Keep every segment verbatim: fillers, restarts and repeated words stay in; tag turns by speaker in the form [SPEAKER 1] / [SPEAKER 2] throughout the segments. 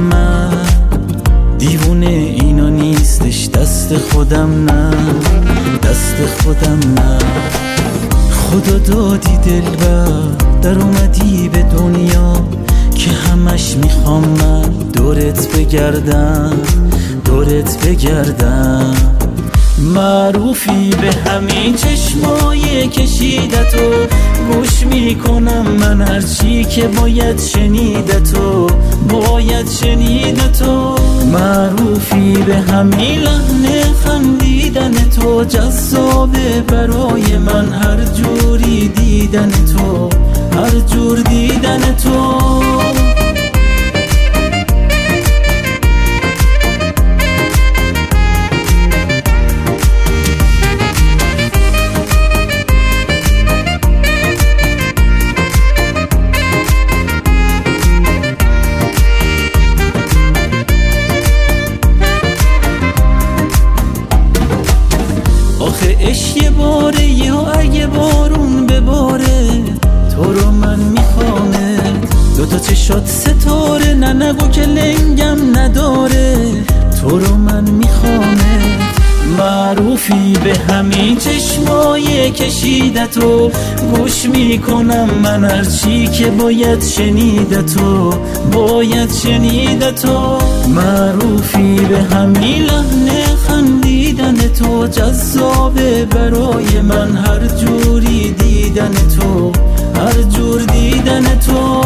[SPEAKER 1] من دیوونه اینا نیستش، دست خودم نه، دست خودم نه. خدا دادی دلبر در اومدی به دنیا که همش میخوام من دورت بگردم، دورت بگردم. معروفی به همین چشمای کشیدتو، گوش میکنم من هرچی که باید شنیدتو، باید شنیدتو. معروفی به همین لحن خندیدن تو، جذابه برای من هر جوری دیدن تو، هر جور دیدن تو. آخه عشق یه باره یا اگه بارون بباره، تو رو من میخوامت. دوتا چشات ستاره، نه نگو که لنگم نداره، تو رو من میخوامت. معروفی به همین چشمای کشیدتو، گوش میکنم من هرچی که باید شنیدتو، باید شنیدتو. معروفی به همین لحن خندیدن تو، جذابه برای من هر جوری دیدن تو، هر جور دیدن تو.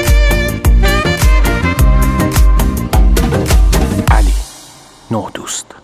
[SPEAKER 2] نه دوست.